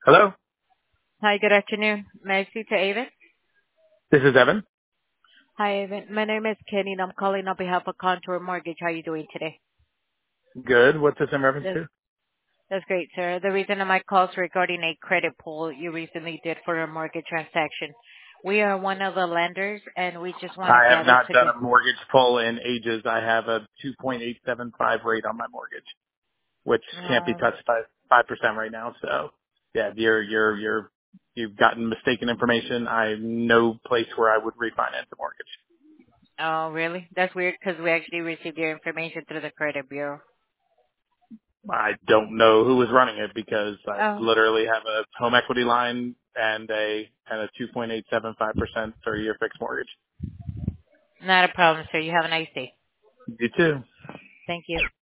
Hello, Hi, good afternoon. May I speak to Avon? this is Evan. Hi, Avon. My name is Kenny, and I'm calling on behalf of Contour Mortgage. How are you doing today? Good. What's this in reference That's to? that's great, sir. The reason of my call is regarding a credit pull you recently did for a mortgage transaction. We are one of the lenders, and we just want to I have gather not to done get. a mortgage pull in ages. I have a 2.875 rate on my mortgage, which can't be Um, touched by 5% right now. So, yeah, you've gotten mistaken information. I'm no place where I would refinance a mortgage. oh, really? That's weird because we actually received your information through the credit bureau. I don't know who was running it because I Oh, literally have a home equity line and a 2.875% 30-year fixed mortgage. not a problem, sir. You have a nice day. You too. Thank you.